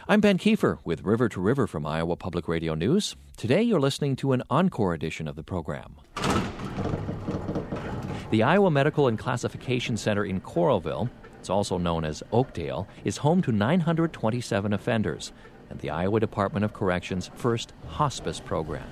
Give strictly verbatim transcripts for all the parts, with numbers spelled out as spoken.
I'm Ben Kiefer with River to River from Iowa Public Radio News. Today you're listening to an encore edition of the program. The Iowa Medical and Classification Center in Coralville, it's also known as Oakdale, is home to nine hundred twenty-seven offenders and the Iowa Department of Corrections' first hospice program.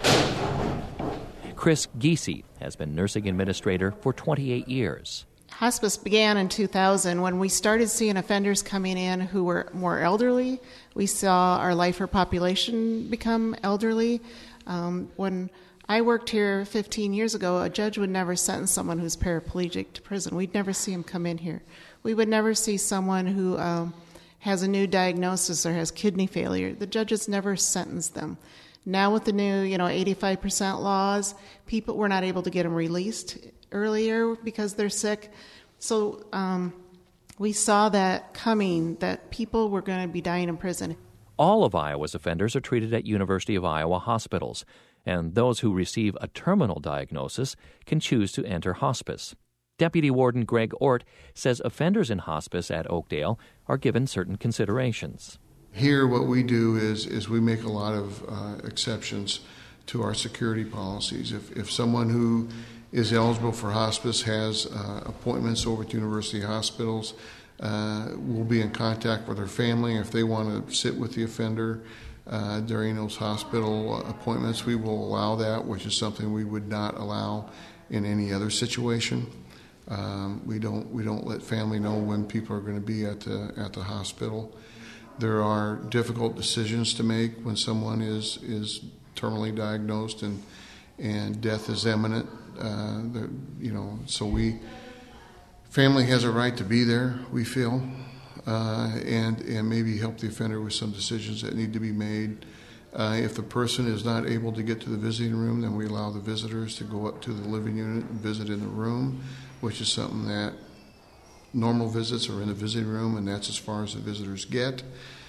Chris Giese has been nursing administrator for twenty-eight years. Hospice began in two thousand when we started seeing offenders coming in who were more elderly. We saw our lifer population become elderly. Um, when I worked here fifteen years ago, a judge would never sentence someone who's paraplegic to prison. We'd never see him come in here. We would never see someone who um, has a new diagnosis or has kidney failure. The judges never sentence them. Now with the new, you know, eighty-five percent laws, people were not able to get them released earlier because they're sick. So um, we saw that coming, that people were going to be dying in prison. All of Iowa's offenders are treated at University of Iowa hospitals, and those who receive a terminal diagnosis can choose to enter hospice. Deputy Warden Greg Ort says offenders in hospice at Oakdale are given certain considerations. Here what we do is is we make a lot of uh, exceptions to our security policies. If, if someone who is eligible for hospice has uh, appointments over at university hospitals, uh, we'll be in contact with their family. If they want to sit with the offender uh, during those hospital appointments, we will allow that, which is something we would not allow in any other situation. Um, we don't we don't let family know when people are going to be at the at the hospital. There are difficult decisions to make when someone is is terminally diagnosed and and death is imminent. Uh, the, you know, so we family has a right to be there. We feel, uh, and and maybe help the offender with some decisions that need to be made. Uh, if the person is not able to get to the visiting room, then we allow the visitors to go up to the living unit and visit in the room, which is something that normal visits are in the visiting room, and that's as far as the visitors get.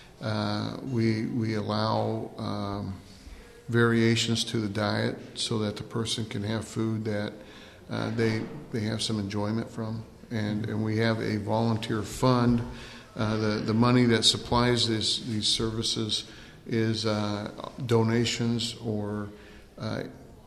Uh, we we allow um, variations to the diet so that the person can have food that uh, they they have some enjoyment from, and and we have a volunteer fund. Uh, the the money that supplies this these services is uh, donations or uh,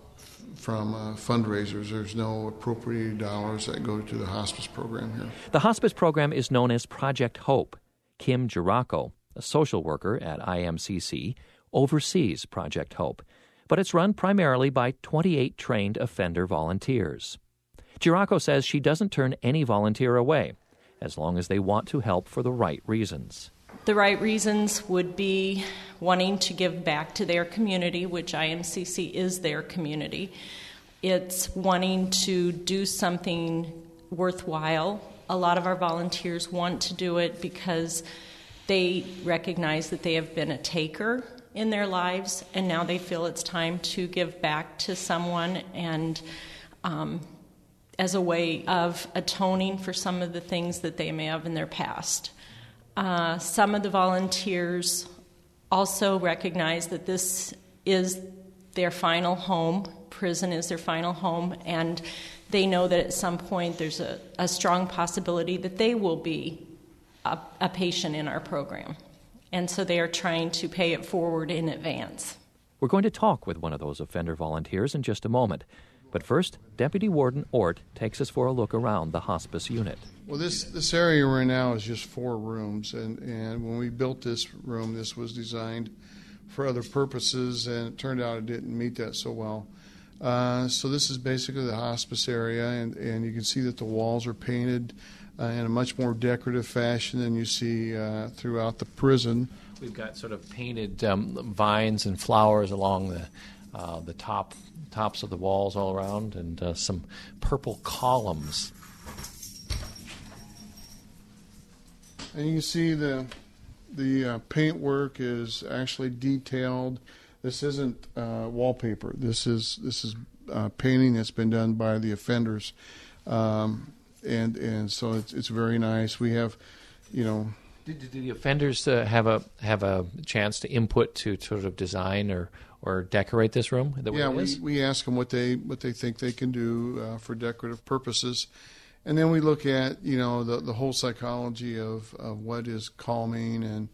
from uh, fundraisers. There's no appropriated dollars that go to the hospice program here. The hospice program is known as Project Hope. Kim Girocco, a social worker at I M C C, oversees Project Hope, but it's run primarily by twenty-eight trained offender volunteers. Girocco says she doesn't turn any volunteer away, as long as they want to help for the right reasons. The right reasons would be wanting to give back to their community, which I M C C is their community. It's wanting to do something worthwhile. A lot of our volunteers want to do it because they recognize that they have been a taker in their lives, and now they feel it's time to give back to someone, and um, as a way of atoning for some of the things that they may have in their past. Uh, some of the volunteers also recognize that this is their final home. Prison is their final home, and they know that at some point there's a, a strong possibility that they will be a, a patient in our program. And so they are trying to pay it forward in advance. We're going to talk with one of those offender volunteers in just a moment. But first, Deputy Warden Ort takes us for a look around the hospice unit. Well, this, this area we're in now is just four rooms, and, and when we built this room, this was designed for other purposes, and it turned out it didn't meet that so well. Uh, so this is basically the hospice area, and, and you can see that the walls are painted uh, in a much more decorative fashion than you see uh, throughout the prison. We've got sort of painted um, vines and flowers along the uh, the top tops of the walls all around, and uh, some purple columns. And you can see the the uh, paint work is actually detailed. This isn't uh, wallpaper. This is this is uh, painting that's been done by the offenders, um, and and so it's it's very nice. We have, you know. Did, did the offenders uh, have a have a chance to input to sort of design or, or decorate this room? The way yeah, it we is? we ask them what they what they think they can do uh, for decorative purposes, and then we look at you know the the whole psychology of, of what is calming and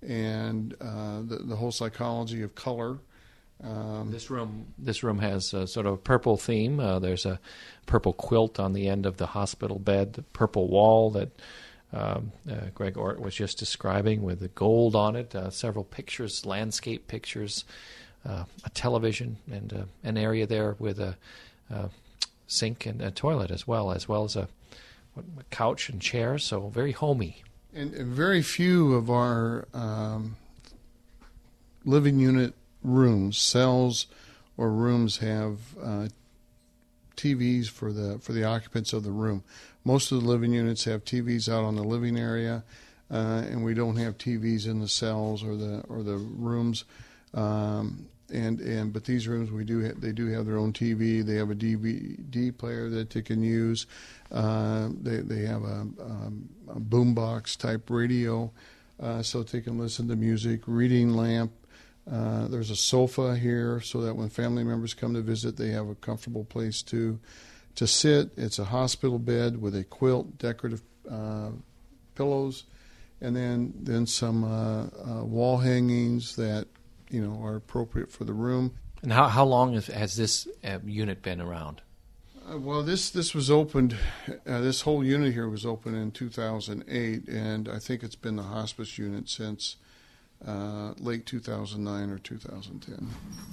and uh, the, the whole psychology of color. Um, this room, this room has a sort of a purple theme. Uh, there's a purple quilt on the end of the hospital bed, the purple wall that um, uh, Greg Ort was just describing with the gold on it. Uh, several pictures, landscape pictures, uh, a television, and uh, an area there with a, a sink and a toilet as well, as well as a, a couch and chairs. So very homey. And, and very few of our um, living unit rooms, cells, or rooms have uh, T Vs for the for the occupants of the room. Most of the living units have T Vs out on the living area, uh, and we don't have T Vs in the cells or the or the rooms. Um, and and but these rooms we do ha- they do have their own T V. They have a D V D player that they can use. Uh, they they have a, um, a boombox type radio, uh, so they can listen to music. Reading lamp. Uh, there's a sofa here so that when family members come to visit, they have a comfortable place to to sit. It's a hospital bed with a quilt, decorative uh, pillows, and then then some uh, uh, wall hangings that you know are appropriate for the room. And how how long has, has this uh, unit been around? Uh, well, this this was opened. Uh, this whole unit here was opened in two thousand eight, and I think it's been the hospice unit since Uh, late two thousand nine or two thousand ten.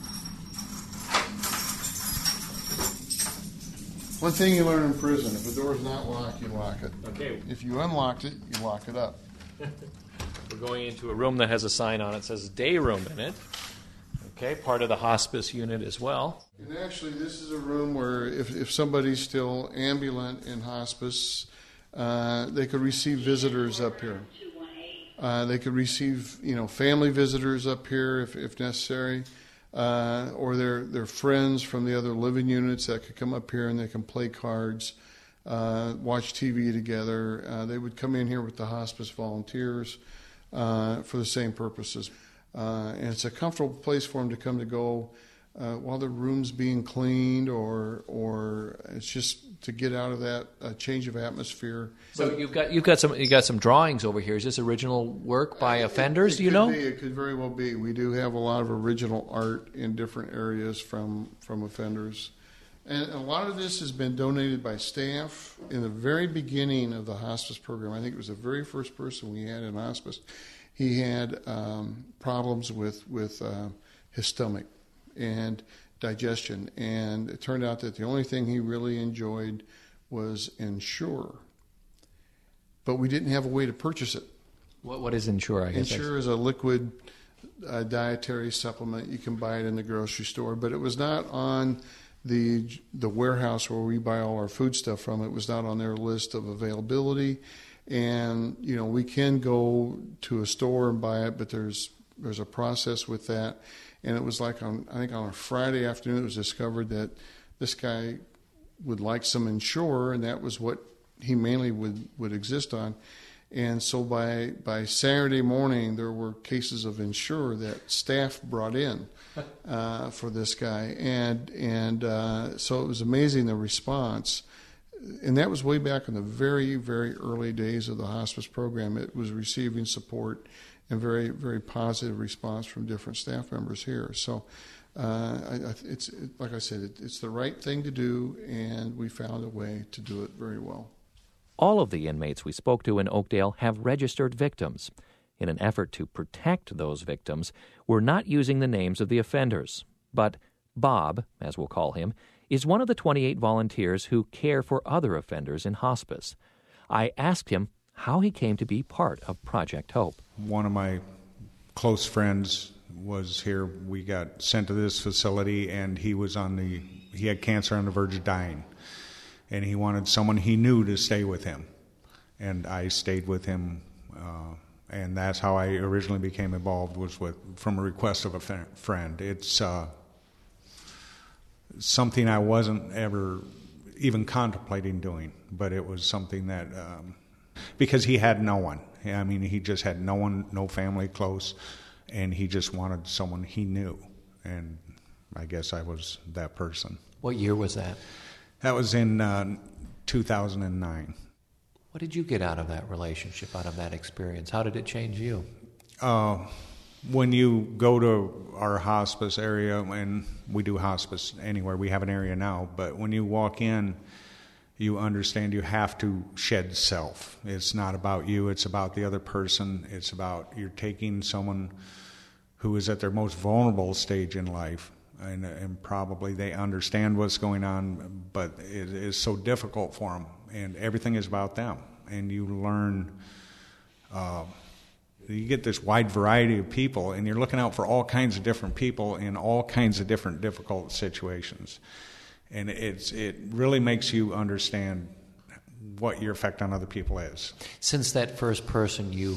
One thing you learn in prison, if the door's not locked, you lock it. Okay. If you unlocked it, you lock it up. We're going into a room that has a sign on it that says day room in it. Okay, part of the hospice unit as well. And actually, this is a room where if, if somebody's still ambulant in hospice, uh, they could receive visitors up here. Uh, they could receive, you know, family visitors up here if, if necessary, uh, or their their friends from the other living units that could come up here and they can play cards, uh, watch T V together. Uh, they would come in here with the hospice volunteers uh, for the same purposes. Uh, and it's a comfortable place for them to come to go uh, while the room's being cleaned, or or it's just to get out of that uh, change of atmosphere. So you've got you've got some you got some drawings over here. Is this original work by offenders? It, it do you know? Be, it could very well be. We do have a lot of original art in different areas from from offenders, and a lot of this has been donated by staff. In the very beginning of the hospice program, I think it was the very first person we had in hospice. He had um, problems with with uh, his stomach and digestion, and it turned out that the only thing he really enjoyed was Ensure, but we didn't have a way to purchase it. What what is Ensure? I guess Ensure is a liquid uh, dietary supplement. You can buy it in the grocery store, but it was not on the the warehouse where we buy all our food stuff from. It was not on their list of availability, and you know we can go to a store and buy it, but there's there's a process with that. And it was like on, I think on a Friday afternoon, it was discovered that this guy would like some Ensure, and that was what he mainly would, would exist on. And so by by Saturday morning, there were cases of Ensure that staff brought in uh, for this guy. And and uh, so it was amazing, the response. And that was way back in the very, very early days of the hospice program. It was receiving support and very, very positive response from different staff members here. So uh, I, I, it's it, like I said, it, it's the right thing to do, and we found a way to do it very well. All of the inmates we spoke to in Oakdale have registered victims. In an effort to protect those victims, we're not using the names of the offenders. But Bob, as we'll call him, is one of the twenty-eight volunteers who care for other offenders in hospice. I asked him how he came to be part of Project Hope. One of my close friends was here. We got sent to this facility, and he was on the, he had cancer on the verge of dying. And he wanted someone he knew to stay with him. And I stayed with him, uh, and that's how I originally became involved, was with from a request of a friend. It's uh, something I wasn't ever even contemplating doing, but it was something that, um, because he had no one. I mean, he just had no one, no family close, and he just wanted someone he knew. And I guess I was that person. What year was that? That was in uh, two thousand nine. What did you get out of that relationship, out of that experience? How did it change you? Uh, when you go to our hospice area, and we do hospice anywhere, we have an area now, but when you walk in, you understand you have to shed self. It's not about you, it's about the other person. It's about you're taking someone who is at their most vulnerable stage in life, and, and probably they understand what's going on, but it is so difficult for them, and everything is about them. And you learn, uh, you get this wide variety of people, and you're looking out for all kinds of different people in all kinds of different difficult situations. And it's it really makes you understand what your effect on other people is. Since that first person you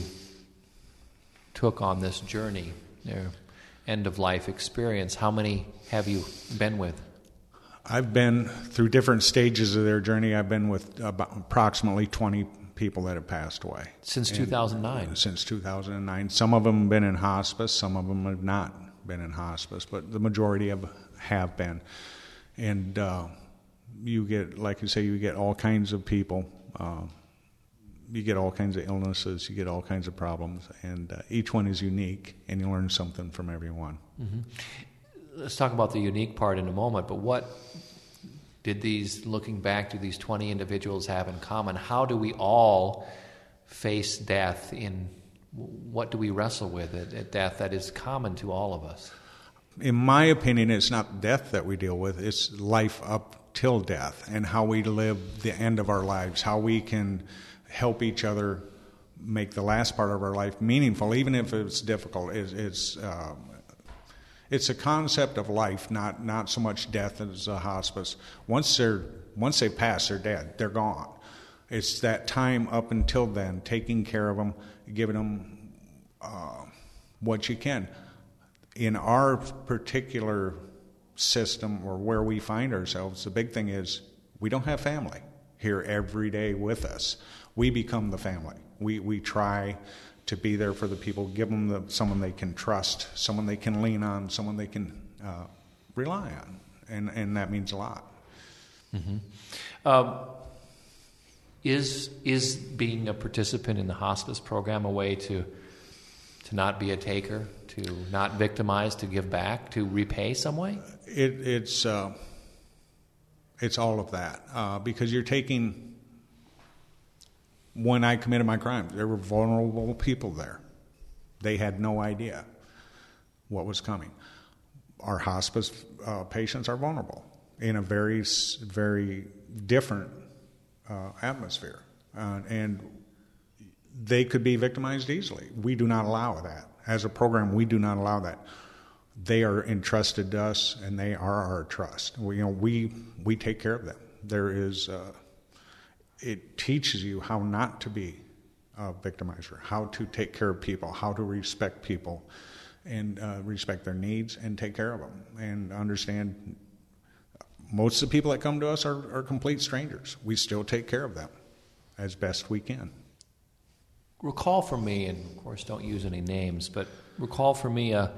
took on this journey, their end-of-life experience, how many have you been with? I've been through different stages of their journey. I've been with about approximately twenty people that have passed away. Since two thousand nine? Since two thousand nine. Some of them have been in hospice, some of them have not been in hospice, but the majority of have been. And uh, you get, like you say, you get all kinds of people. Uh, you get all kinds of illnesses. You get all kinds of problems. And uh, each one is unique, and you learn something from every one. Mm-hmm. Let's talk about the unique part in a moment, but what did these, looking back, do these twenty individuals have in common? How do we all face death in, what do we wrestle with at, at death that is common to all of us? In my opinion, it's not death that we deal with, it's life up till death, and how we live the end of our lives, how we can help each other make the last part of our life meaningful, even if it's difficult. It's, it's, uh, it's a concept of life, not, not so much death as a hospice. Once they're once they pass, they're dead, they're gone. It's that time up until then, taking care of them, giving them uh, what you can. In our particular system, or where we find ourselves, the big thing is we don't have family here every day with us. We become the family. We we try to be there for the people, give them the, someone they can trust, someone they can lean on, someone they can uh, rely on, and, and that means a lot. Mm-hmm. Um, is is being a participant in the hospice program a way to to not be a taker, to not victimize, to give back, to repay some way? It, it's uh, it's all of that, uh, because you're taking. When I committed my crime, there were vulnerable people there. They had no idea what was coming. Our hospice uh, patients are vulnerable in a very, very different uh, atmosphere, uh, and they could be victimized easily. We do not allow that. As a program, we do not allow that. They are entrusted to us, and they are our trust. We, you know, we we take care of them. There is. Uh, It teaches you how not to be a victimizer, how to take care of people, how to respect people, and uh, respect their needs and take care of them. And understand most of the people that come to us are, are complete strangers. We still take care of them as best we can. Recall for me, and of course don't use any names, but recall for me uh,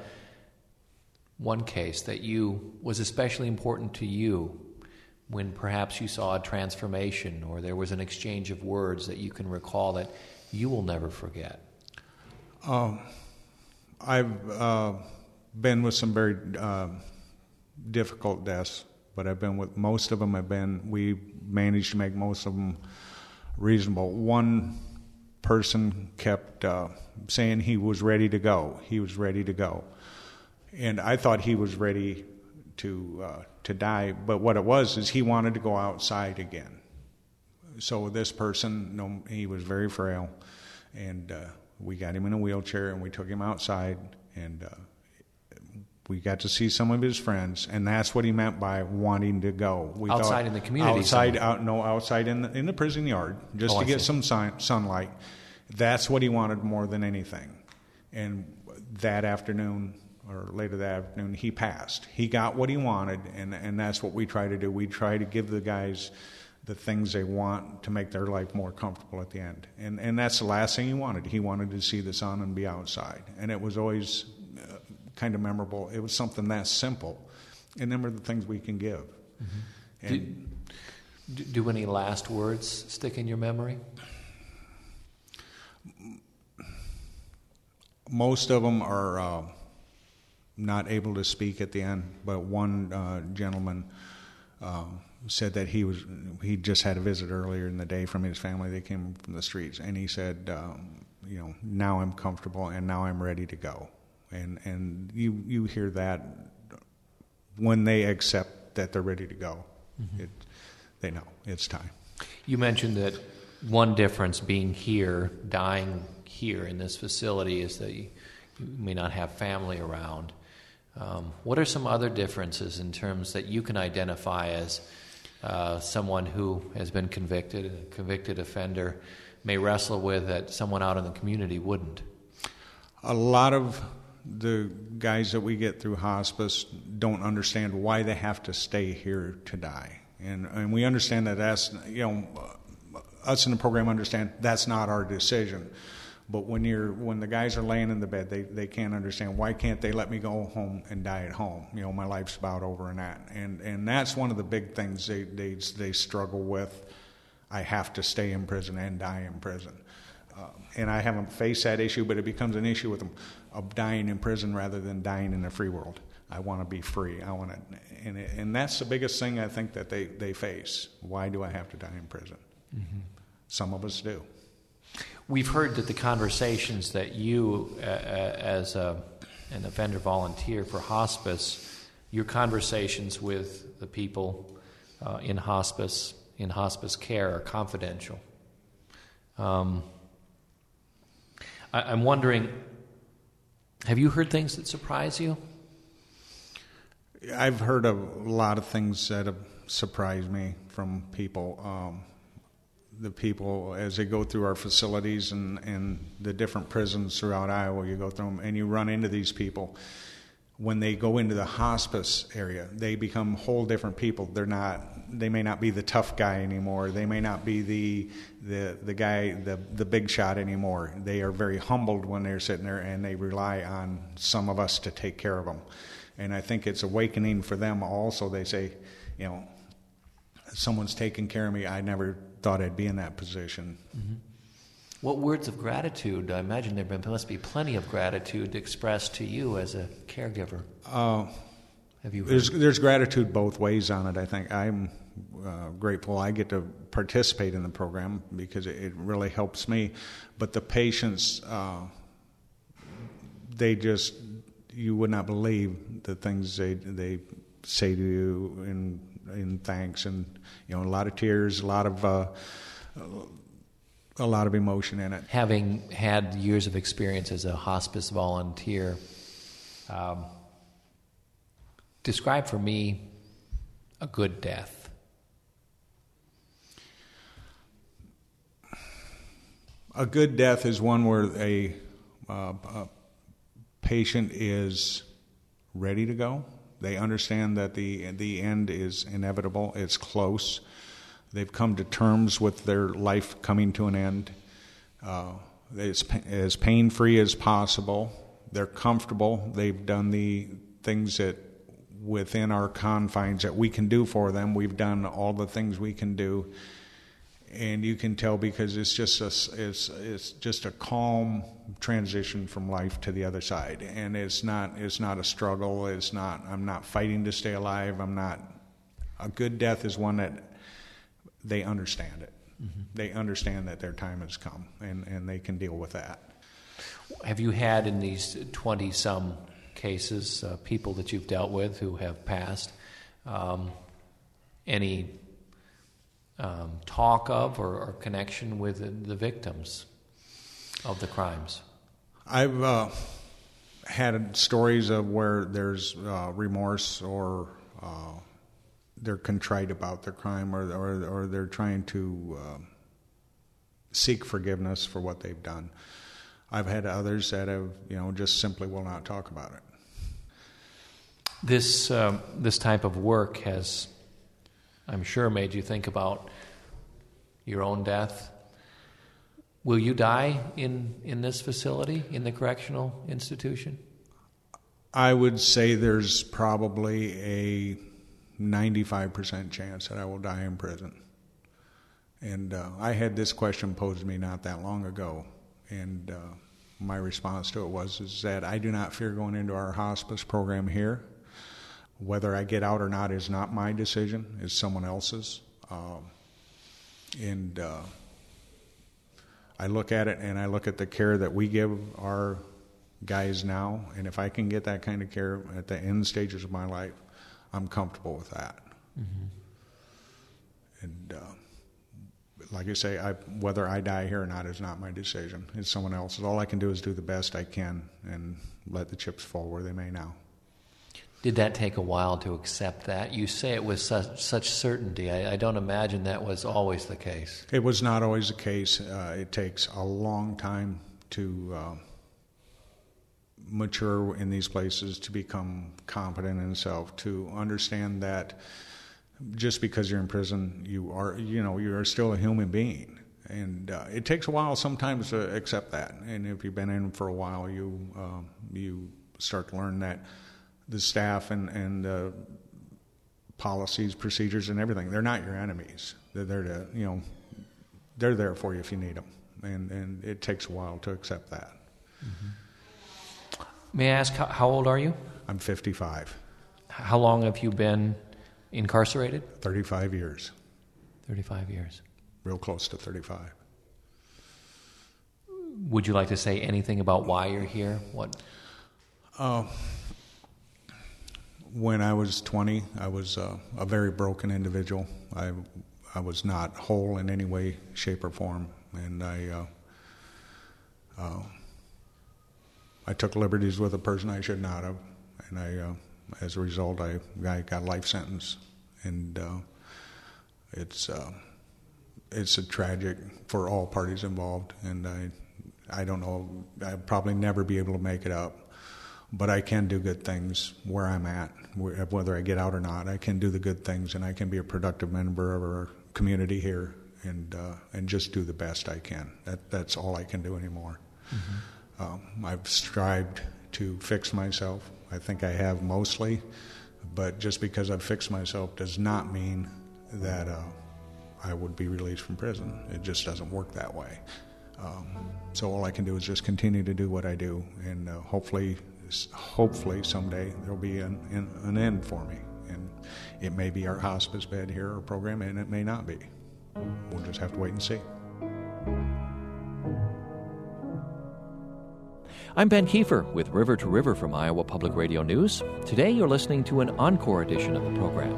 one case that you was especially important to you, when perhaps you saw a transformation or there was an exchange of words that you can recall that you will never forget? Um, I've uh, been with some very uh, difficult deaths, but I've been with most of them. Have been we managed to make most of them reasonable. One person kept uh, saying he was ready to go. He was ready to go, and I thought he was ready to uh, to die, but what it was is he wanted to go outside again. So this person, you know, he was very frail, and uh, we got him in a wheelchair and we took him outside, and uh, we got to see some of his friends, and that's what he meant by wanting to go. We outside thought, in the community, outside, out, no, outside in the in the prison yard, just oh, to I get see. some sun, sunlight. That's what he wanted more than anything, and that afternoon. Or later that afternoon, he passed. He got what he wanted, and, and that's what we try to do. We try to give the guys the things they want to make their life more comfortable at the end. And and that's the last thing he wanted. He wanted to see the sun and be outside. And it was always uh, kind of memorable. It was something that simple. And them are the things we can give. Mm-hmm. And do, do any last words stick in your memory? most of them are uh, not able to speak at the end, but one uh, gentleman uh, said that he was he just had a visit earlier in the day from his family. They came from the streets, and he said, um, you know, now I'm comfortable and now I'm ready to go. And and you you hear that when they accept that they're ready to go, mm-hmm. it, they know it's time. You mentioned that one difference being here, dying here in this facility, is that you, you may not have family around. Um, what are some other differences in terms that you can identify as uh, someone who has been convicted, a convicted offender, may wrestle with that someone out in the community wouldn't? A lot of the guys that we get through hospice don't understand why they have to stay here to die. And, and we understand that that's, you know, us in the program understand that's not our decision. But when you're when the guys are laying in the bed, they, they can't understand, why can't they let me go home and die at home? You know, my life's about over and that. And and that's one of the big things they, they, they struggle with. I have to stay in prison and die in prison. Uh, and I haven't faced that issue, but it becomes an issue with them of dying in prison rather than dying in the free world. I want to be free. I want to, and, it, and that's the biggest thing I think that they, they face. Why do I have to die in prison? Mm-hmm. Some of us do. We've heard that the conversations that you, uh, as a, an offender volunteer for hospice, your conversations with the people uh, in hospice, in hospice care, are confidential. Um, I, I'm wondering, have you heard things that surprise you? I've heard a lot of things that have surprised me from people. Um, the people, as they go through our facilities and, and the different prisons throughout Iowa, you go through them and you run into these people. When they go into the hospice area, they become whole different people. They're not, they may not be the tough guy anymore. They may not be the the, the guy, the, the big shot anymore. They are very humbled when they're sitting there, and they rely on some of us to take care of them. And I think it's awakening for them also. They say, you know, someone's taking care of me. I never thought I'd be in that position. Mm-hmm. What words of gratitude? I imagine there must be plenty of gratitude expressed to you as a caregiver. Uh, Have you heard? There's, there's gratitude both ways on it, I think. I'm uh, grateful I get to participate in the program because it, it really helps me. But the patients, uh, they just, you would not believe the things they they say to you in in thanks, and you know, a lot of tears, a lot of uh, a lot of emotion in it. Having had years of experience as a hospice volunteer, um, describe for me a good death. A good death is one where a, uh, a patient is ready to go. They understand that the the end is inevitable. It's close. They've come to terms with their life coming to an end. Uh, it's as pain-free as possible. They're comfortable. They've done the things that within our confines that we can do for them. We've done all the things we can do. And you can tell because it's just a, it's it's just a calm transition from life to the other side, and it's not it's not a struggle. It's not I'm not fighting to stay alive. I'm not. A good death is one that they understand it. Mm-hmm. They understand that their time has come, and, and they can deal with that. Have you had in these twenty some cases uh, people that you've dealt with who have passed um, any? Um, talk of or, or connection with the, the victims of the crimes? I've uh, had stories of where there's uh, remorse, or uh, they're contrite about their crime, or or, or they're trying to uh, seek forgiveness for what they've done. I've had others that have, you know, just simply will not talk about it. This um, this type of work has, I'm sure, made you think about your own death. Will you die in, in this facility, in the correctional institution? I would say there's probably a ninety-five percent chance that I will die in prison. And uh, I had this question posed to me not that long ago. And uh, my response to it was is that I do not fear going into our hospice program here. Whether I get out or not is not my decision, it's someone else's. Um, and uh, I look at it and I look at the care that we give our guys now, and if I can get that kind of care at the end stages of my life, I'm comfortable with that. Mm-hmm. And uh, like I say, I, whether I die here or not is not my decision. It's someone else's. All I can do is do the best I can and let the chips fall where they may now. Did that take a while to accept that? You say it with such, such certainty. I, I don't imagine that was always the case. It was not always the case. Uh, it takes a long time to uh, mature in these places, to become competent in self, to understand that just because you're in prison, you are, you know, you are still a human being. And uh, it takes a while sometimes to accept that. And if you've been in for a while, you uh, you start to learn that the staff and, and uh, policies, procedures, and everything, they're not your enemies. They're there to, you know, they're there for you if you need them. And, and it takes a while to accept that. Mm-hmm. May I ask, how, how old are you? I'm fifty-five. How long have you been incarcerated? thirty-five years. thirty-five years. Real close to thirty-five. Would you like to say anything about why you're here? What? Uh, when I was twenty, I was uh, a very broken individual. I I was not whole in any way, shape, or form, and I uh, uh, I took liberties with a person I should not have, and I, uh, as a result, I, I got a life sentence, and uh, it's uh, it's a tragic for all parties involved, and I I don't know, I'll probably never be able to make it up. But I can do good things where I'm at, whether I get out or not. I can do the good things, and I can be a productive member of our community here, and uh, and just do the best I can. That that's all I can do anymore. Mm-hmm. Um, I've strived to fix myself. I think I have mostly, but just because I've fixed myself does not mean that uh, I would be released from prison. It just doesn't work that way. Um, so all I can do is just continue to do what I do, and uh, hopefully. Hopefully someday there'll be an, an, an end for me, and it may be our hospice bed here or program, and it may not be. We'll just have to wait and see. I'm Ben Kiefer with River to River from Iowa Public Radio News. Today you're listening to an encore edition of the program.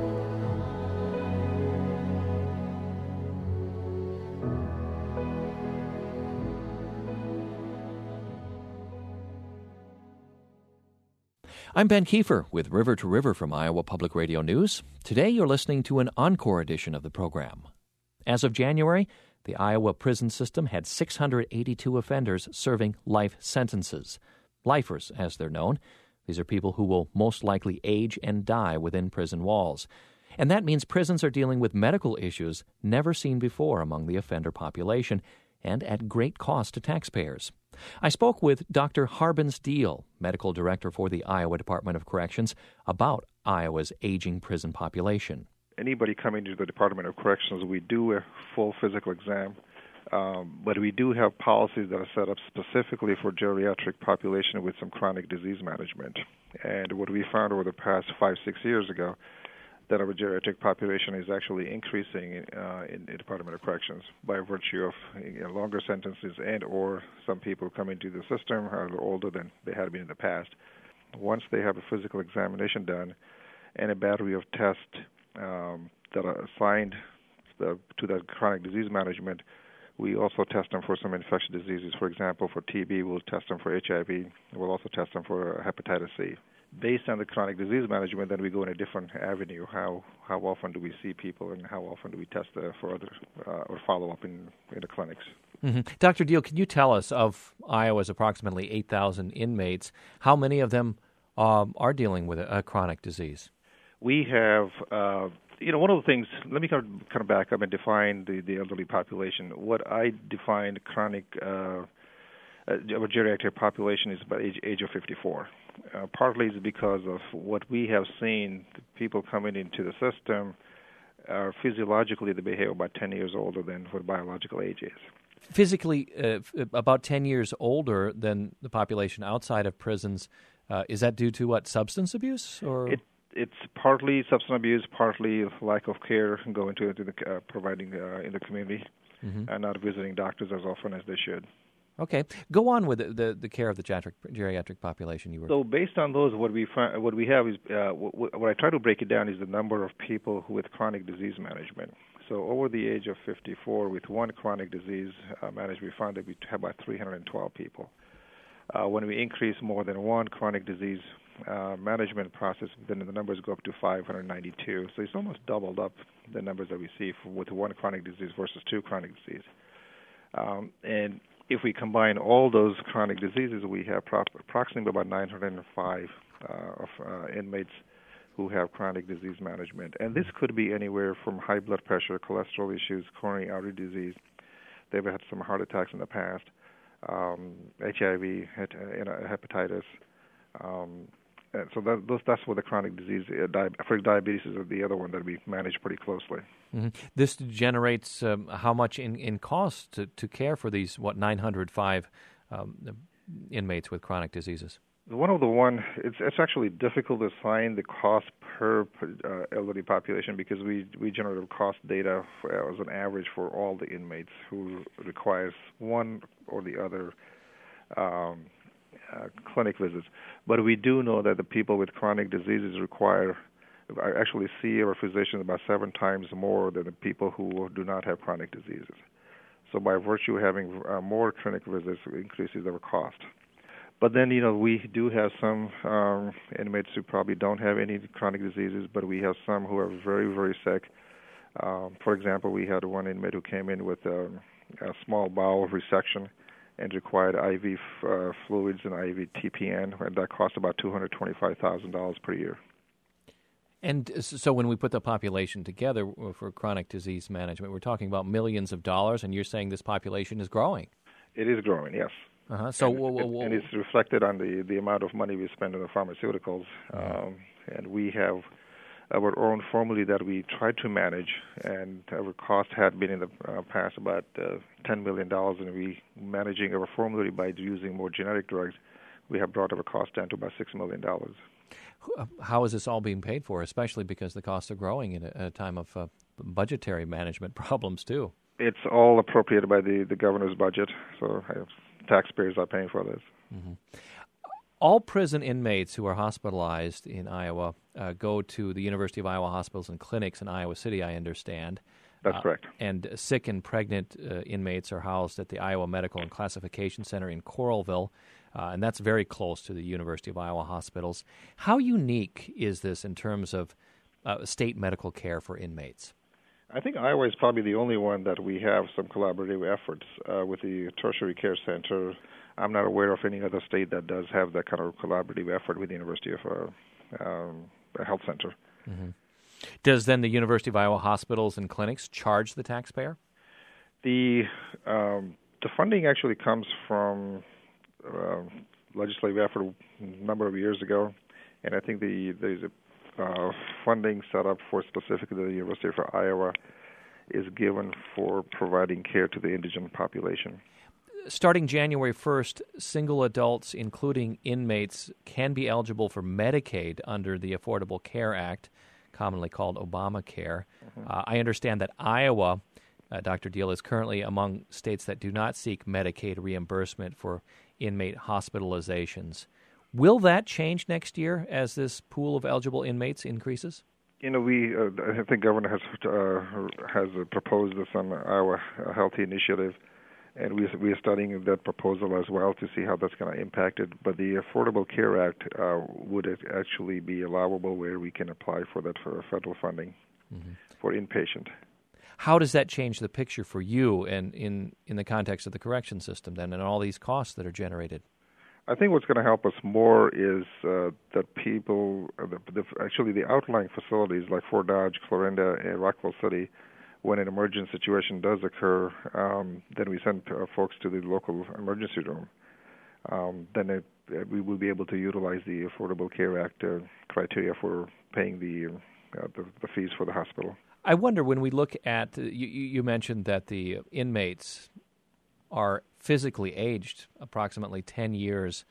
I'm Ben Kiefer with River to River from Iowa Public Radio News. Today you're listening to an encore edition of the program. As of January, the Iowa prison system had six hundred eighty-two offenders serving life sentences. Lifers, as they're known. These are people who will most likely age and die within prison walls. And that means prisons are dealing with medical issues never seen before among the offender population, and at great cost to taxpayers. I spoke with Doctor Harbins Deal, medical director for the Iowa Department of Corrections, about Iowa's aging prison population. Anybody coming to the Department of Corrections, we do a full physical exam, um, but we do have policies that are set up specifically for geriatric population with some chronic disease management. And what we found over the past five, six years ago, that our geriatric population is actually increasing uh, in the Department of Corrections by virtue of you know, longer sentences and or some people coming to the system are a little older than they had been in the past. Once they have a physical examination done and a battery of tests um, that are assigned the, to that chronic disease management, we also test them for some infectious diseases. For example, for T B, we'll test them for H I V. We'll also test them for hepatitis C. Based on the chronic disease management, then we go in a different avenue. How how often do we see people, and how often do we test uh, for other uh, or follow up in, in the clinics? Mm-hmm. Doctor Deal, can you tell us, of Iowa's approximately eight thousand inmates, how many of them um, are dealing with a, a chronic disease? We have, uh, you know, one of the things, let me kind of, kind of back up and define the, the elderly population. What I define chronic, uh, uh, geriatric population is about age, age of fifty-four. Uh, partly it's because of what we have seen, the people coming into the system are physiologically they behave about ten years older than what biological age is. physically uh, f- about ten years older than the population outside of prisons. Uh, is that due to what, substance abuse? Or it, It's partly substance abuse, partly lack of care going to, to the uh, providing uh, in the community, mm-hmm. and not visiting doctors as often as they should. Okay, go on with the the, the care of the geriatric, geriatric population. You were so based on those, what we find, what we have is uh, what, what I try to break it down is the number of people who with chronic disease management. So over the age of fifty-four, with one chronic disease uh, managed, we found that we have about three hundred twelve people. Uh, when we increase more than one chronic disease uh, management process, then the numbers go up to five hundred ninety-two. So it's almost doubled up the numbers that we see for, with one chronic disease versus two chronic disease. Um, and if we combine all those chronic diseases, we have pro- approximately about nine hundred five uh, of uh, inmates who have chronic disease management. And this could be anywhere from high blood pressure, cholesterol issues, coronary artery disease. They've had some heart attacks in the past, um, H I V, hepatitis. Um, and so that, those, that's what the chronic disease, uh, di- for diabetes is the other one that we manage pretty closely. Mm-hmm. This generates um, how much in, in cost to, to care for these, what, nine hundred five um, inmates with chronic diseases? One of the one, it's it's actually difficult to assign the cost per uh, elderly population because we, we generate cost data for, as an average for all the inmates who requires one or the other um, uh, clinic visits. But we do know that the people with chronic diseases require, I actually see our physicians about seven times more than the people who do not have chronic diseases. So by virtue of having uh, more clinic visits, it increases our cost. But then, you know, we do have some um, inmates who probably don't have any chronic diseases, but we have some who are very, very sick. Um, for example, we had one inmate who came in with a, a small bowel resection and required I V f- uh, fluids and I V T P N, and that cost about two hundred twenty-five thousand dollars per year. And so when we put the population together for chronic disease management, we're talking about millions of dollars, and you're saying this population is growing. It is growing, yes. Uh-huh. So, and, whoa, whoa, whoa. and it's reflected on the, the amount of money we spend on the pharmaceuticals. Mm-hmm. Um, and we have our own formula that we try to manage, and our cost had been in the uh, past about uh, ten million dollars, and we managing our formula by using more generic drugs. We have brought our cost down to about six million dollars. How is this all being paid for, especially because the costs are growing in a, a time of uh, budgetary management problems, too? It's all appropriated by the, the governor's budget, so uh, taxpayers are paying for this. Mm-hmm. All prison inmates who are hospitalized in Iowa uh, go to the University of Iowa hospitals and clinics in Iowa City, I understand. That's uh, correct. And sick and pregnant uh, inmates are housed at the Iowa Medical and Classification Center in Coralville, uh, and that's very close to the University of Iowa hospitals. How unique is this in terms of uh, state medical care for inmates? I think Iowa is probably the only one that we have some collaborative efforts uh, with the Tertiary Care Center. I'm not aware of any other state that does have that kind of collaborative effort with the University of uh, um, Health Center. Mm-hmm. Does then the University of Iowa hospitals and clinics charge the taxpayer? The um, the funding actually comes from uh, legislative effort a number of years ago, and I think the there's a Uh, funding set up for specifically the University of Iowa is given for providing care to the indigent population. Starting January first, single adults, including inmates, can be eligible for Medicaid under the Affordable Care Act, commonly called Obamacare. Mm-hmm. Uh, I understand that Iowa, uh, Doctor Deal, is currently among states that do not seek Medicaid reimbursement for inmate hospitalizations. Will that change next year as this pool of eligible inmates increases? You know, we uh, I think Governor has uh, has proposed this on Iowa Healthy Initiative, and we we are studying that proposal as well to see how that's going to impact it. But the Affordable Care Act uh, would actually be allowable where we can apply for that for federal funding mm-hmm. for inpatient. How does that change the picture for you and in, in the context of the correction system then and all these costs that are generated? I think what's going to help us more is uh, that people, uh, the, the, actually the outlying facilities like Fort Dodge, Clarinda, and Rockville City, when an emergency situation does occur, um, then we send uh, folks to the local emergency room. Um, then it, uh, we will be able to utilize the Affordable Care Act uh, criteria for paying the, uh, the the fees for the hospital. I wonder when we look at, uh, you, you mentioned that the inmates are physically aged approximately ten years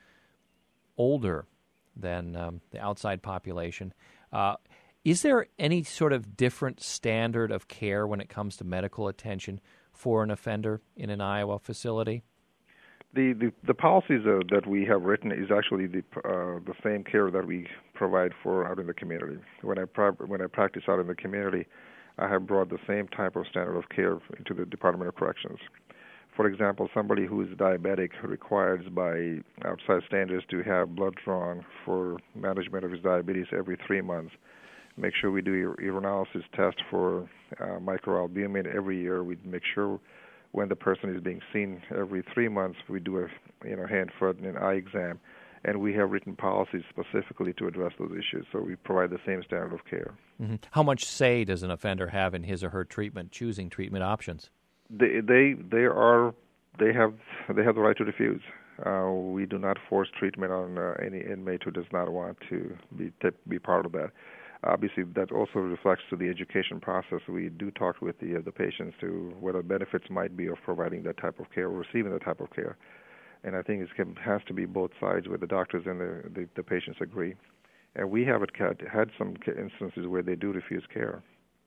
older than um, the outside population. Uh, is there any sort of different standard of care when it comes to medical attention for an offender in an Iowa facility? The the, the policies uh, that we have written is actually the uh, the same care that we provide for out in the community. When I pra- when I practice out in the community, I have brought the same type of standard of care into the Department of Corrections. For example, somebody who is diabetic requires by outside standards to have blood drawn for management of his diabetes every three months. Make sure we do a urinalysis test for uh, microalbumin every year. We make sure when the person is being seen every three months, we do a you know hand, foot, and an eye exam, and we have written policies specifically to address those issues. So we provide the same standard of care. Mm-hmm. How much say does an offender have in his or her treatment, choosing treatment options? They they they are they have they have the right to refuse. Uh, we do not force treatment on uh, any inmate who does not want to be to be part of that. Obviously, that also reflects to the education process. We do talk with the uh, the patients to what the benefits might be of providing that type of care or receiving that type of care. And I think it has to be both sides, where the doctors and the the, the patients agree. And we have had had some instances where they do refuse care.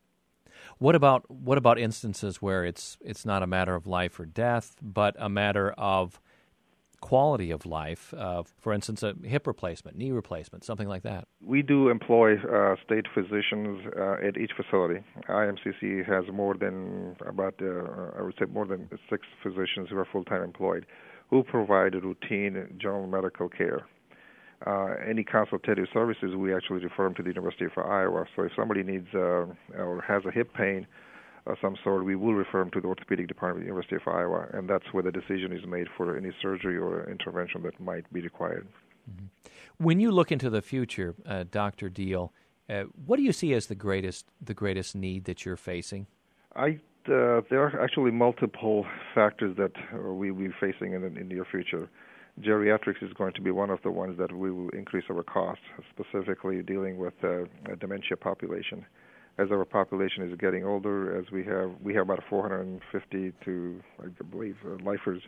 What about what about instances where it's it's not a matter of life or death, but a matter of quality of life? Uh, for instance, a hip replacement, knee replacement, something like that. We do employ uh, state physicians uh, at each facility. I M C C has more than about uh, I would say more than six physicians who are full-time employed, who provide routine general medical care. Uh, any consultative services, we actually refer them to the University of Iowa. So if somebody needs uh, or has a hip pain of some sort, we will refer them to the orthopedic department of the University of Iowa, and that's where the decision is made for any surgery or intervention that might be required. Mm-hmm. When you look into the future, uh, Doctor Deal, uh, what do you see as the greatest the greatest need that you're facing? I uh, there are actually multiple factors that uh, we will be facing in the, in the near future. Geriatrics is going to be one of the ones that we will increase our costs, specifically dealing with uh, a dementia population. As our population is getting older, as we have we have about four hundred fifty to I believe uh, lifers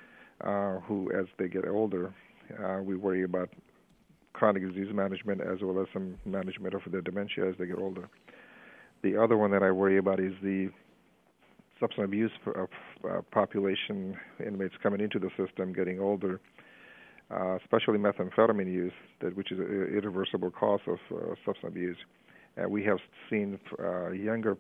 uh, who, as they get older, uh, we worry about chronic disease management as well as some management of their dementia as they get older. The other one that I worry about is the substance abuse of uh, population, inmates coming into the system, getting older, uh, especially methamphetamine use, that which is an irreversible cause of uh, substance abuse. Uh, we have seen uh, younger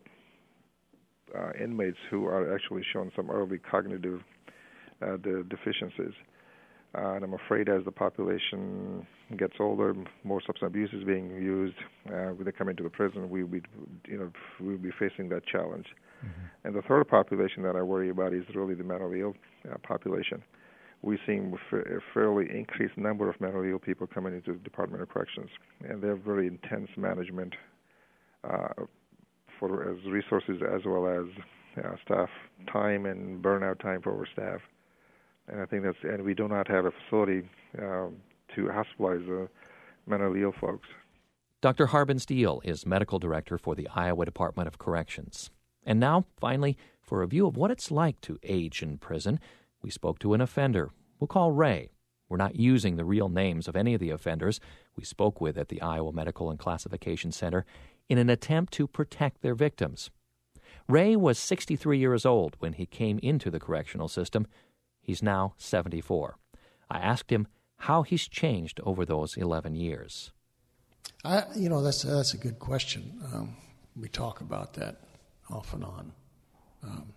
uh, inmates who are actually showing some early cognitive uh, de- deficiencies. Uh, and I'm afraid as the population gets older, more substance abuse is being used. Uh, when they come into the prison, we we you know we'll be facing that challenge. Mm-hmm. And the third population that I worry about is really the mentally ill uh, population. We're seeing a fairly increased number of mentally ill people coming into the Department of Corrections, and they have very intense management uh, for as resources as well as uh, staff time and burnout time for our staff. And I think that's, and we do not have a facility um, to hospitalize the mentally ill folks. Doctor Harbin Steele is medical director for the Iowa Department of Corrections. And now, finally, for a view of what it's like to age in prison, we spoke to an offender. We'll call Ray. We're not using the real names of any of the offenders we spoke with at the Iowa Medical and Classification Center in an attempt to protect their victims. Ray was sixty-three years old when he came into the correctional system. He's now seventy-four. I asked him how he's changed over those eleven years. I, you know, that's that's a good question. Um, we talk about that off and on. Um,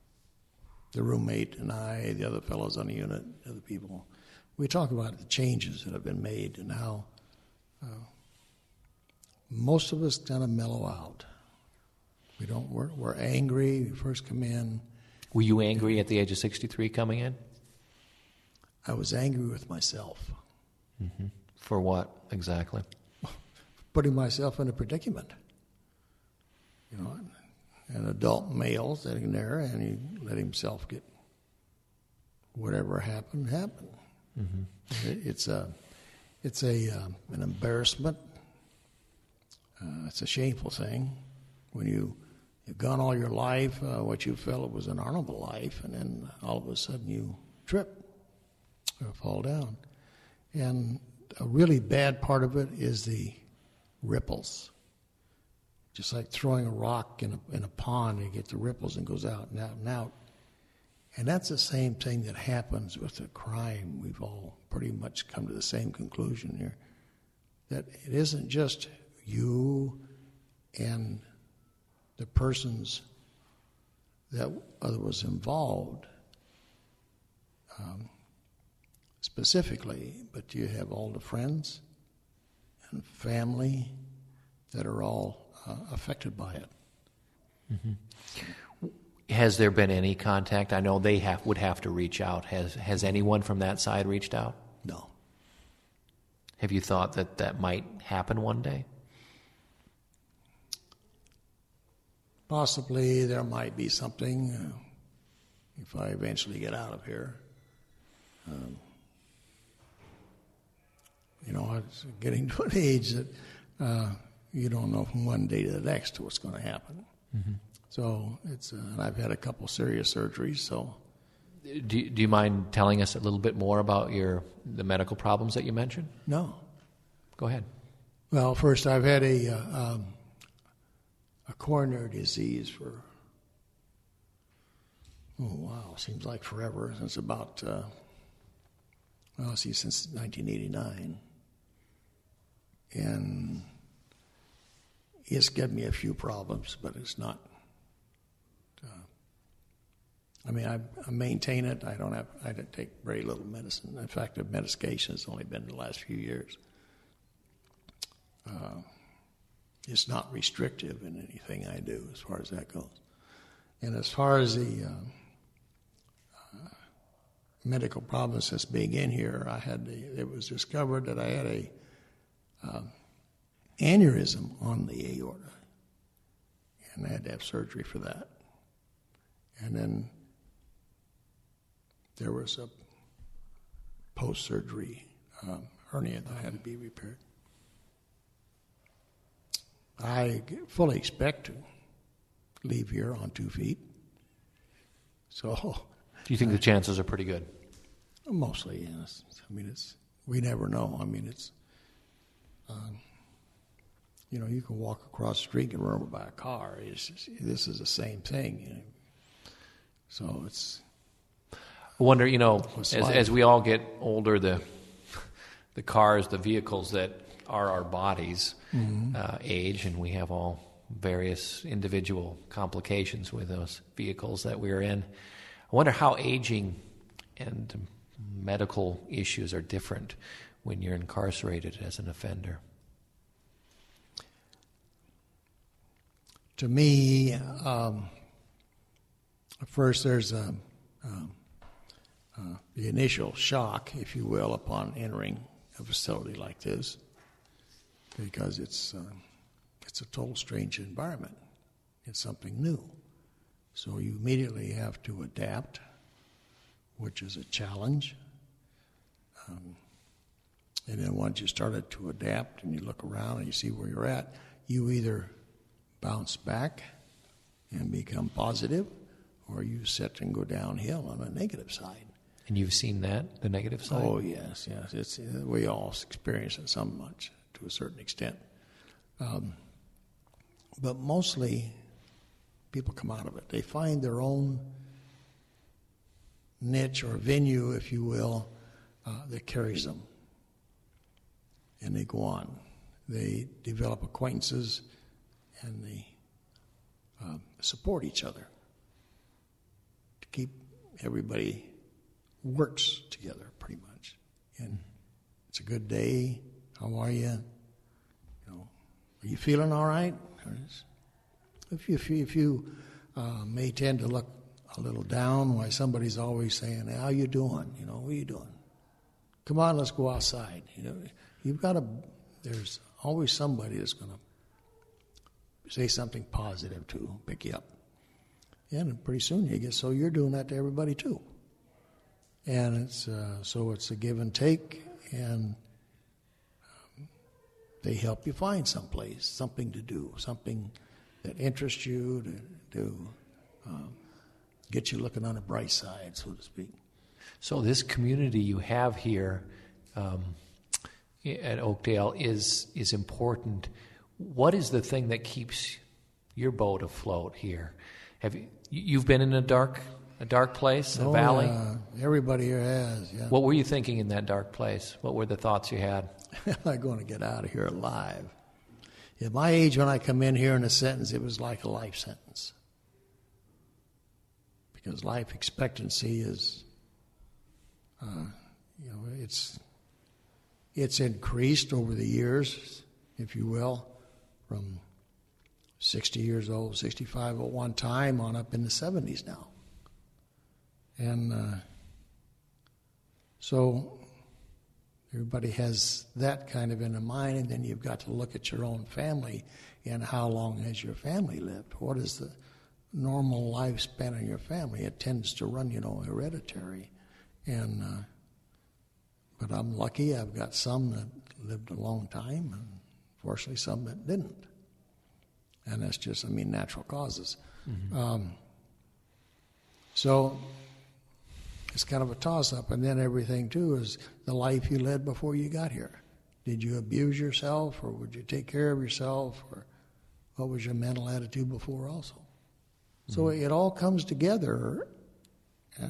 the roommate and I, the other fellows on the unit, other people, we talk about the changes that have been made and how uh, most of us kind of mellow out. We don't. We're, we're angry. We first come in. Were you angry at the age of sixty-three coming in? I was angry with myself. Mm-hmm. For what exactly? Putting myself in a predicament. You know, an adult male sitting there, and he let himself get whatever happened happen. Mm-hmm. It, it's a, it's a uh, an embarrassment. Uh, it's a shameful thing when you you've gone all your life, uh, what you felt was an honorable life, and then all of a sudden you trip or fall down. And a really bad part of it is the ripples. Just like throwing a rock in a, in a pond, you get the ripples and goes out and out and out. And that's the same thing that happens with the crime. We've all pretty much come to the same conclusion here, that it isn't just you and the persons that was involved um, specifically, but you have all the friends and family that are all uh, affected by it. Mm-hmm. Has there been any contact? I know they have, would have to reach out. Has has anyone from that side reached out? No. Have you thought that that might happen one day? Possibly there might be something uh, if I eventually get out of here. Um, you know, it's getting to an age that uh, you don't know from one day to the next what's going to happen. Mm-hmm. So it's, uh, and I've had a couple serious surgeries. So, do you, do you mind telling us a little bit more about your the medical problems that you mentioned? No. Go ahead. Well, first I've had a uh, um, a coronary disease for oh wow, seems like forever. Since about uh, well, see, since nineteen eighty-nine, and it's given me a few problems, but it's not. I mean, I, I maintain it. I don't have. I don't take very little medicine. In fact, the medication has only been the last few years. Uh, it's not restrictive in anything I do, as far as that goes. And as far as the uh, uh, medical problems since being in here, I had. The, it was discovered that I had a uh, aneurysm on the aorta, and I had to have surgery for that. And then there was a post-surgery um, hernia that had to be repaired. I fully expect to leave here on two feet. So, do you think uh, the chances are pretty good? Mostly, yes. I mean, it's we never know. I mean, it's um, you know, you can walk across the street and run over by a car. It's just, this is the same thing. You know? So it's. I wonder, you know, as, as we all get older, the the cars, the vehicles that are our bodies mm-hmm. uh, age, and we have all various individual complications with those vehicles that we're in. I wonder how aging and medical issues are different when you're incarcerated as an offender. To me, um, first there's a, um, uh, the initial shock, if you will, upon entering a facility like this, because it's uh, it's a total strange environment. It's something new. So you immediately have to adapt, which is a challenge. Um, and then once you started to adapt and you look around and you see where you're at, you either bounce back and become positive, or you sit and go downhill on the negative side. And you've seen that, the negative side? Oh, yes, yes. It's, we all experience it some much, to a certain extent. Um, but mostly, people come out of it. They find their own niche or venue, if you will, uh, that carries them. And they go on. They develop acquaintances, and they uh, support each other to keep everybody works together, pretty much. And it's a good day. How are you? You know, are you feeling all right? If you, if you, if you uh, may tend to look a little down, why somebody's always saying, "How you doing? You know, what are you doing? Come on, let's go outside." You know, you've got to. There's always somebody that's going to say something positive to pick you up. And pretty soon you get, so you're doing that to everybody too. And it's uh, so it's a give and take, and um, they help you find someplace, something to do, something that interest you, to, to um, get you looking on the bright side, so to speak. So this community you have here um, at Oakdale is is important. What is the thing that keeps your boat afloat here? Have you you've been in a dark a dark place, a oh, valley? Yeah. Everybody here has. Yeah. What were you thinking in that dark place? What were the thoughts you had? Am I going to get out of here alive? At my age, when I come in here in a sentence, it was like a life sentence. Because life expectancy is, uh, you know, it's it's increased over the years, if you will, from sixty years old, sixty-five at one time, on up in the seventies now. And uh, so everybody has that kind of in their mind, and then you've got to look at your own family and how long has your family lived? What is the normal lifespan of your family? It tends to run, you know, hereditary. And uh, but I'm lucky. I've got some that lived a long time, and fortunately some that didn't. And that's just, I mean, natural causes. Mm-hmm. Um, so it's kind of a toss-up. And then everything, too, is the life you led before you got here. Did you abuse yourself, or would you take care of yourself, or what was your mental attitude before also? Mm-hmm. So it all comes together uh,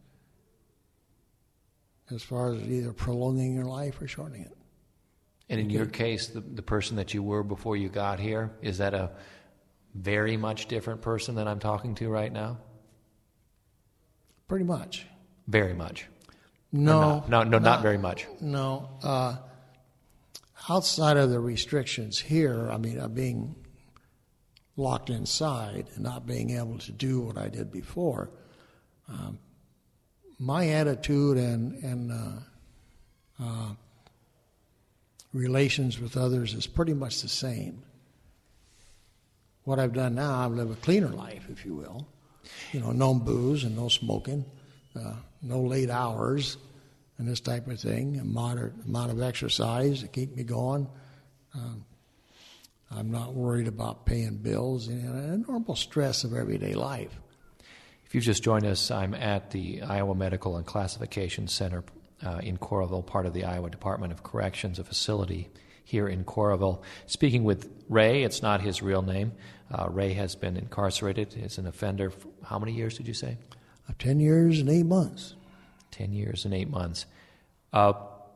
as far as either prolonging your life or shortening it. And in your case, the, the person that you were before you got here, is that a very much different person than I'm talking to right now? Pretty much. Very much? No. No, no, no, not, not very much. No. Uh, outside of the restrictions here, I mean, I'm being locked inside and not being able to do what I did before, um, my attitude and, and uh, uh, relations with others is pretty much the same. What I've done now, I've lived a cleaner life, if you will. You know, no booze and no smoking, uh, no late hours, and this type of thing. A moderate amount of exercise to keep me going. Um, I'm not worried about paying bills and a normal stress of everyday life. If you've just joined us, I'm at the Iowa Medical and Classification Center Uh, in Coralville, part of the Iowa Department of Corrections, a facility here in Coralville. Speaking with Ray, it's not his real name. Uh, Ray has been incarcerated as an offender for how many years did you say? Uh, ten years and eight months. Ten years and eight months. Uh,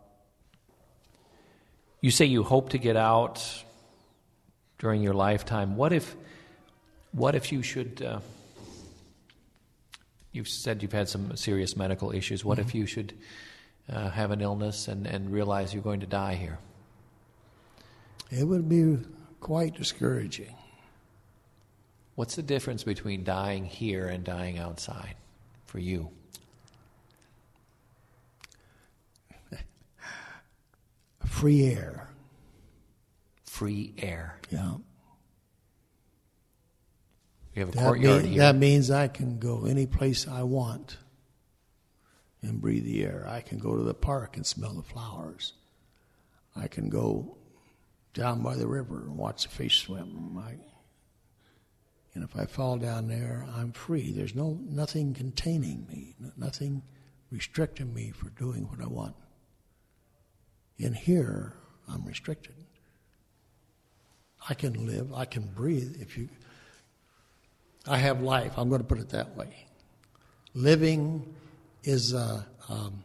you say you hope to get out during your lifetime. What if, what if you should... Uh, you've said you've had some serious medical issues. What mm-hmm. if you should... Uh, have an illness and, and realize you're going to die here? It would be quite discouraging. What's the difference between dying here and dying outside for you? Free air. Free air. Yeah. You have a that courtyard mean, here. That means I can go any place I want and breathe the air. I can go to the park and smell the flowers. I can go down by the river and watch the fish swim. I, and if I fall down there, I'm free. There's no nothing containing me, nothing restricting me for doing what I want. In here, I'm restricted. I can live, I can breathe. If you, I have life. I'm going to put it that way. Living is uh, um,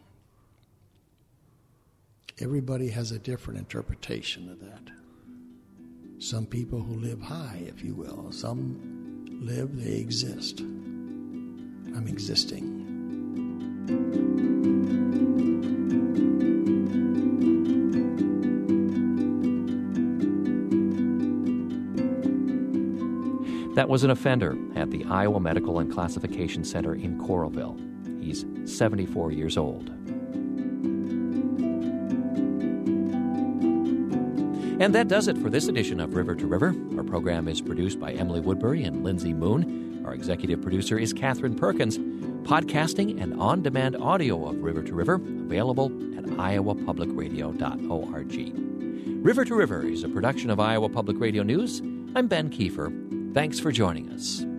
everybody has a different interpretation of that. Some people who live high, if you will. Some live, they exist. I'm existing. That was an offender at the Iowa Medical and Classification Center in Coralville. He's seventy-four years old. And that does it for this edition of River to River. Our program is produced by Emily Woodbury and Lindsay Moon. Our executive producer is Catherine Perkins. Podcasting and on-demand audio of River to River available at iowa public radio dot org. River to River is a production of Iowa Public Radio News. I'm Ben Kiefer. Thanks for joining us.